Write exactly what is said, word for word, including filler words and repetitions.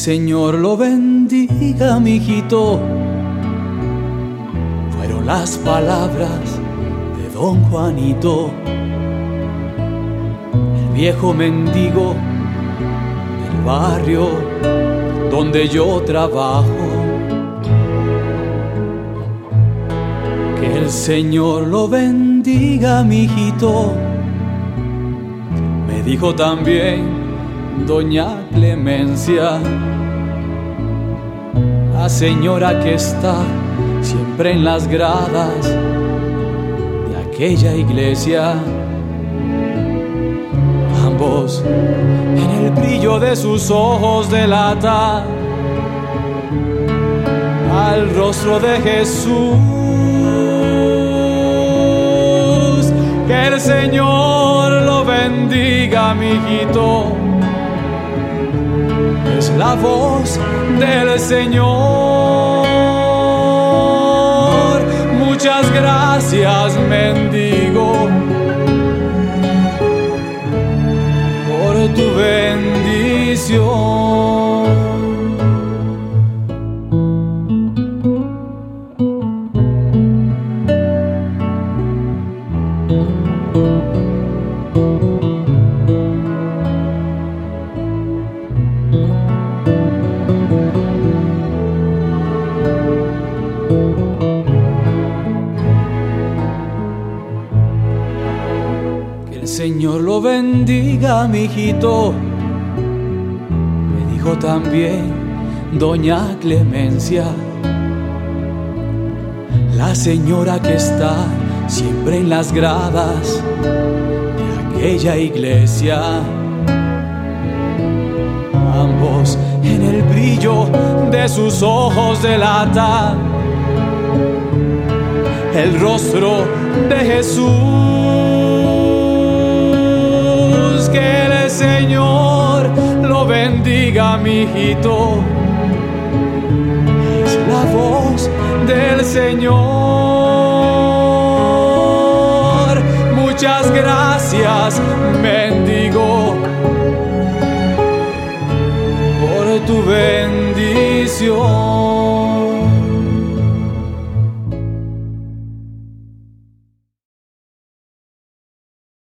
Señor lo bendiga, mijito. Fueron las palabras de don Juanito, el viejo mendigo del barrio donde yo trabajo. Que el Señor lo bendiga, mijito. Me dijo también doña Clemencia, la señora que está siempre en las gradas de aquella iglesia. Ambos en el brillo de sus ojos delatan al rostro de Jesús. Que el Señor lo bendiga, mijito. Es la voz del Señor. Muchas gracias, mendigo, por tu bendición. Señor lo bendiga, mijito. Me dijo también doña Clemencia, la señora que está siempre en las gradas de aquella iglesia. Ambos en el brillo de sus ojos delatan el rostro de Jesús. Que el Señor lo bendiga, mijito. Es la voz del Señor. Muchas gracias, mendigo, por tu bendición.